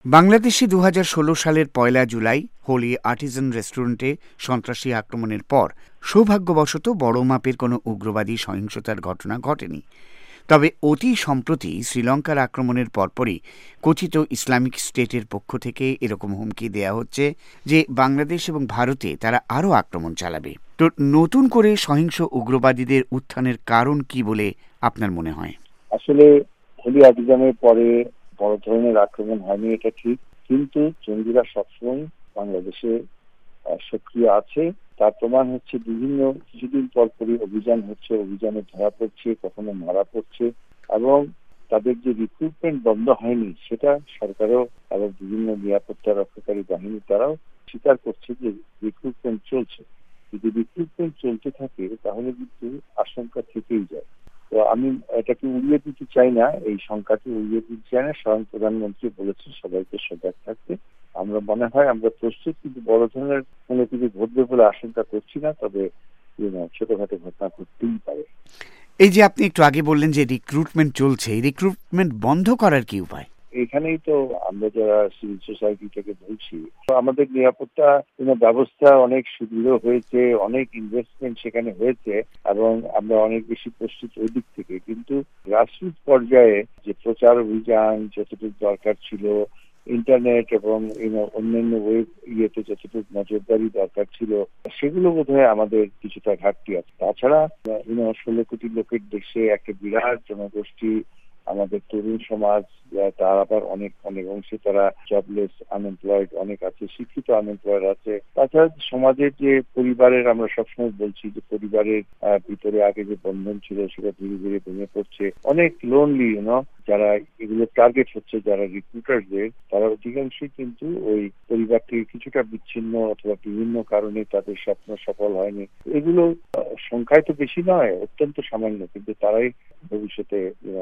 বাংলাদেশে ২০১৬ সালের ১লা জুলাই হোলি আর্টিজান রেস্টুরেন্টে সন্ত্রাসী আক্রমণের পর সৌভাগ্যবশত বড় মাপের কোনো উগ্রবাদী সহিংসতার ঘটনা ঘটেনি। তবে অতি সম্প্রতি শ্রীলঙ্কার আক্রমণের পরপরই কথিত ইসলামিক স্টেটের পক্ষ থেকে এরকম হুমকি দেয়া হচ্ছে যে বাংলাদেশ এবং ভারতে তারা আরও আক্রমণ চালাবে। তো নতুন করে সহিংস উগ্রবাদীদের উত্থানের কারণ কি বলে আপনার মনে হয়? আসলে হোলি আর্টিজানের পরে বড় ধরনের আক্রমণ হয়নি, এটা ঠিক, কিন্তু জঙ্গিরা সবসময় বাংলাদেশে সক্রিয় আছে। তার প্রমাণ হচ্ছে বিভিন্ন কিছুদিন পরপরই অভিযান হচ্ছে, অভিযানে ধরা পড়ছে, কখনো মারা পড়ছে, এবং তাদের যে রিক্রুটমেন্ট বন্ধ হয়নি সেটা সরকারও এবং বিভিন্ন নিরাপত্তা রক্ষাকারী বাহিনী তারাও স্বীকার করছে যে রিক্রুটমেন্ট চলছে। যদি রিক্রুটমেন্ট চলতে থাকে তাহলে কিন্তু আশঙ্কা থেকেই যায়। তো আমি এটাকে উড়িয়ে দিতে চাই না, এই সংখ্যাকে উড়িয়ে দিতে চাই না। স্বয়ং প্রধানমন্ত্রী বলেছেন সবাইকে সজাগ থাকতে। আমরা মনে হয় আমরা প্রস্তুত, কিন্তু বড় ধরনের কোনো কিছু ঘটবে বলে আশঙ্কা করছি না। তবে ছোটখাটো ঘটনা ঘটতেই পারে। এই যে আপনি একটু আগে বললেন যে রিক্রুটমেন্ট চলছে, এই রিক্রুটমেন্ট বন্ধ করার কি উপায়? এখানেই তো আমরা যারা সিভিল সোসাইটি থেকে বলছি, আমাদের নিরাপত্তা ব্যবস্থা অনেক সুদৃঢ় হয়েছে, অনেক ইনভেস্টমেন্ট সেখানে হয়েছে, এবং আমরা অনেক বেশি প্রস্তুত ওই দিক থেকে। কিন্তু গ্রাসরুট পর্যায়ে যে প্রচার অভিযান যতটুকু দরকার ছিল, ইন্টারনেট এবং অন্যান্য ওয়েব যতটুকু নজরদারি দরকার ছিল, সেগুলো বোধহয় আমাদের কিছুটা ঘাটতি আছে। তাছাড়া 16 কোটি লোকের দেশে একটা বিরাট জনগোষ্ঠী, আমাদের তরুণ সমাজ, তার আবার অনেক অনেক অংশে তারা জবলেস, আনএমপ্লয়েড অনেক আছে, শিক্ষিত আনএমপ্লয়েড আছে। তাছাড়া সমাজের যে পরিবারের, আমরা সবসময় বলছি যে পরিবারের ভিতরে আগে যে বন্ধন ছিল সেটা ধীরে ধীরে ভেঙে পড়ছে। অনেক লোনলি যারা এগুলো টার্গেট হচ্ছে, যারা রিক্রুটারদের, তারা অধিকাংশই কিন্তু ওই পরিবার থেকে কিছুটা বিচ্ছিন্ন অথবা বিভিন্ন কারণে তাদের স্বপ্ন সফল হয়নি। এগুলো সংখ্যায় তো বেশি নয়, অত্যন্ত সামান্য, কিন্তু তারাই ভবিষ্যতে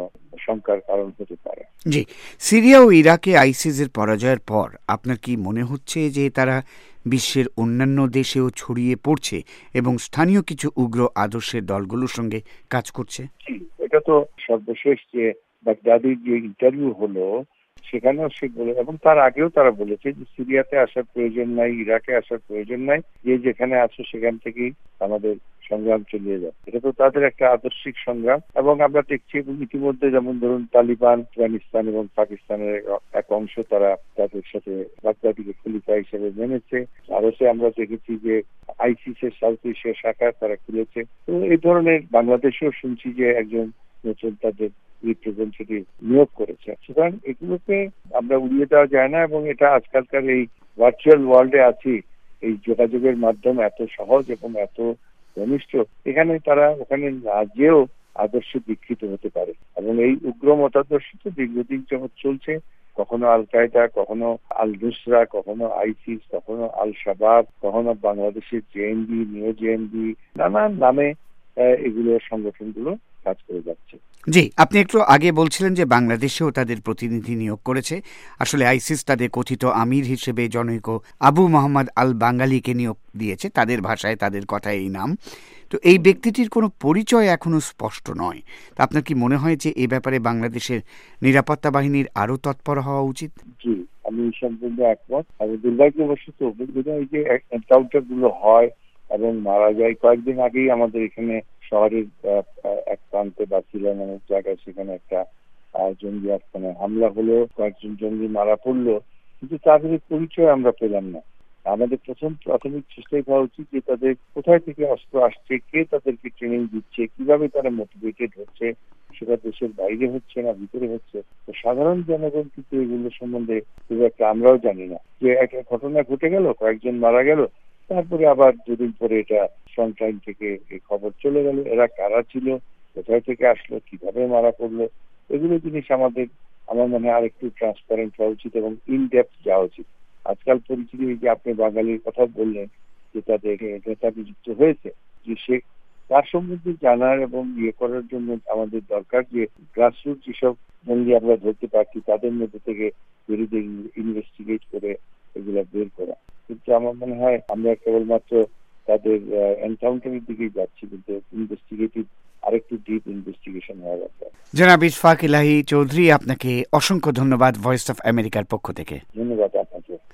শঙ্কার কারণ হতে পারে। জি, সিরিয়া ও ইরাকে আইসিসের পরাজয়ের পর আপনার কি মনে হচ্ছে যে তারা বিশ্বের অন্যান্য দেশেও ছড়িয়ে পড়ছে এবং স্থানীয় কিছু উগ্র আদর্শের দলগুলোর সঙ্গে কাজ করছে? এটা তো সর্বশেষ যে বাগদাদির যে ইন্টারভিউ হলো সেখানেও সে বলে, এবং তার আগেও তারা বলেছে যে সিরিয়াতে আসার প্রয়োজন নাই, ইরাকে আসার প্রয়োজন নাই, যে যেখানে আছো সেখান থেকেই আমাদের সংগ্রাম চালিয়ে যায়। এটা তো তাদের একটা আদর্শিক সংগ্রাম। এবং আমরা দেখছি ইতিমধ্যে, যেমন ধরুন তালিবান আফগানিস্তান এবং পাকিস্তানের এক অংশ, তারা তাদের সাথে বাগদাদিকে খলিফা হিসেবে মেনেছে। ভারতে আমরা দেখেছি যে আইসিস এর সাউথ এশিয়া শাখা তারা খুলেছে। তো এই ধরনের বাংলাদেশেও শুনছি যে একজন নতুন তাদের রিপ্রেজেন্টেটিভ নিয়োগ করেছে। সুতরাং এগুলোকে আমরা উড়িয়ে দেওয়া যায় না, এবং এটা আজকালকার এই ভার্চুয়াল ওয়ার্ল্ডে আছি, এই যোগাযোগের মাধ্যম এত সহজ এবং এত ঘনিষ্ঠ, এখানে তারা ওখানে না যেও আদর্শে দীক্ষিত হতে পারে। এবং এই উগ্র মতাদর্শ তো দীর্ঘদিন যাবৎ চলছে, কখনো আল কায়দা, কখনো আল নুসরা, কখনো আইসিস, কখনো আল শাবাব, কখনো বাংলাদেশের জেএমবি, নিউ জেএমবি, নানান নামে এগুলো সংগঠনগুলো কাজ করে যাচ্ছে। জি, আপনি একটু আগে বলছিলেন যে বাংলাদেশেও তাদের প্রতিনিধি নিয়োগ করেছে। আসলে আইসিস তাদের কথিত আমির হিসেবে জনৈক আবু মোহাম্মদ আল বাঙ্গালিকে নিয়োগ দিয়েছে, তাদের ভাষায়, তাদের কথায় এই নাম। তো এই ব্যক্তিটির কোনো পরিচয় এখনো স্পষ্ট নয়। তা আপনার কি মনে হয় যে এ ব্যাপারে বাংলাদেশের নিরাপত্তা বাহিনীর আরো তৎপর হওয়া উচিত? জি, আমি সম্পূর্ণ একমত। আমি দুর্ভাগ্যবশত এই যে এনকাউন্টার গুলো হয় এবং মারা যায়, কয়েকদিন আগেই আমাদের এখানে শহরের এক প্রান্তে বাসিলা নামক জায়গায়, সেখানে একটা জঙ্গি আস্তানায় হামলা হলো, কয়েকজন জঙ্গি মারা পড়লো, কিন্তু তাদের পরিচয় আমরা পেলাম না। আমাদের প্রাথমিক চেষ্টাই হওয়া উচিত যে তাদের কোথায় থেকে অস্ত্র আসছে, কে তাদেরকে ট্রেনিং দিচ্ছে, কিভাবে তারা মোটিভেটেড হচ্ছে, সেটা দেশের বাইরে হচ্ছে না ভিতরে হচ্ছে। তো সাধারণ জনগণ কিন্তু এগুলো সম্বন্ধে খুব একটা আমরাও জানি না। যে একটা ঘটনা ঘটে গেল, কয়েকজন মারা গেল, তারপরে আবার দুদিন পরে এটা ফ্রন্টলাইন থেকে এই খবর চলে গেল, এরা কারা ছিল, কোথায় থেকে আসলো, কিভাবে মারা পড়লো, এগুলো জিনিস আমার মনে হয় আর একটু ট্রান্সপারেন্ট হওয়া উচিত এবং ইন ডেপথ যাওয়া উচিত। আজকাল পরিচিতি, যে আপনি বাঙালির কথা বললেন, যে তাদের নেতা নিযুক্ত হয়েছে, যে সে তার সম্বন্ধে জানার এবং করার জন্য আমাদের দরকার যে গ্রাসরুট যেসব জঙ্গি আমরা ধরতে পারছি তাদের মধ্যে থেকে বেরিয়ে ইনভেস্টিগেট করে এগুলা বের করা। কিন্তু আমার মনে হয় আমরা কেবলমাত্র তাদের এনকাউন্টারের দিকেই যাচ্ছি, কিন্তু ইনভেস্টিগেটিভ আরেকটু ডিপ ইনভেস্টিগেশন হওয়া দরকার। জনাব ইশফাক ইলাহী চৌধুরী, আপনাকে অসংখ্য ধন্যবাদ ভয়েস অফ আমেরিকার পক্ষ থেকে। ধন্যবাদ আপনাকে।